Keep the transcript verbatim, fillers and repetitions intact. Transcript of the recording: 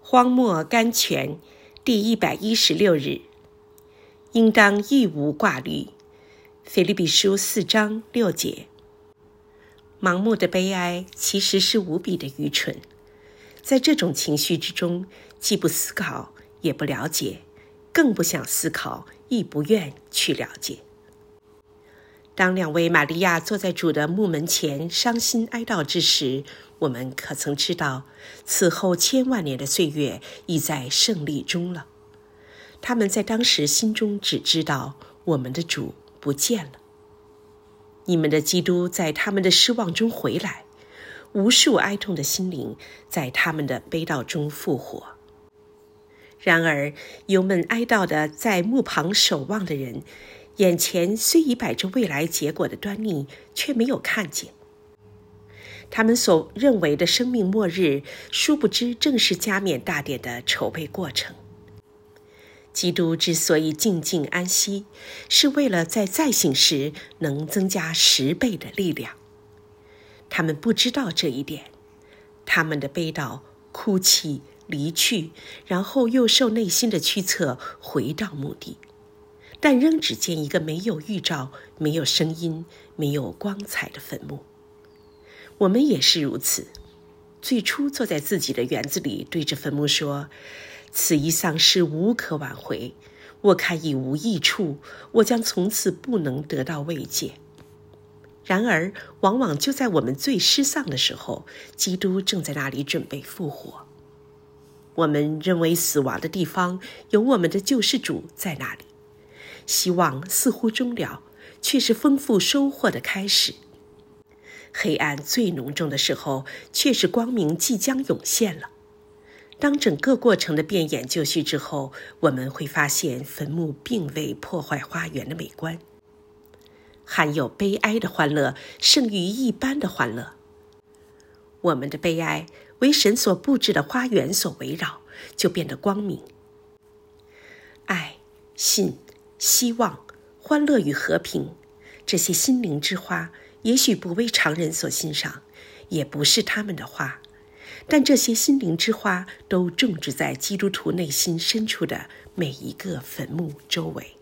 荒漠甘泉第一百一十六日，应当亦无挂虑。腓立比书四章六节。盲目的悲哀其实是无比的愚蠢，在这种情绪之中，既不思考，也不了解，更不想思考，亦不愿去了解。当两位玛利亚坐在主的墓门前伤心哀悼之时，我们可曾知道，此后千万年的岁月已在胜利中了。他们在当时心中只知道，我们的主不见了。你们的基督在他们的失望中回来，无数哀痛的心灵在他们的悲悼中复活。然而，忧闷哀悼的在墓旁守望的人，眼前虽已摆着未来结果的端倪，却没有看见。他们所认为的生命末日，殊不知正是加冕大典的筹备过程。基督之所以静静安息，是为了在再醒时能增加十倍的力量。他们不知道这一点，他们的悲悼、哭泣、离去，然后又受内心的驱策回到墓地，但仍只见一个没有预兆、没有声音、没有光彩的坟墓。我们也是如此，最初坐在自己的园子里，对着坟墓说：此一丧事无可挽回，我看已无益处，我将从此不能得到慰藉。然而，往往就在我们最失丧的时候，基督正在那里准备复活。我们认为死亡的地方有我们的救世主在那里，希望似乎终了，却是丰富收获的开始。黑暗最浓重的时候，却是光明即将涌现了。当整个过程的变演就绪之后，我们会发现坟墓并未破坏花园的美观。含有悲哀的欢乐胜于一般的欢乐。我们的悲哀为神所布置的花园所围绕，就变得光明。爱、信、希望、欢乐与和平，这些心灵之花也许不为常人所欣赏，也不是他们的花，但这些心灵之花都种植在基督徒内心深处的每一个坟墓周围。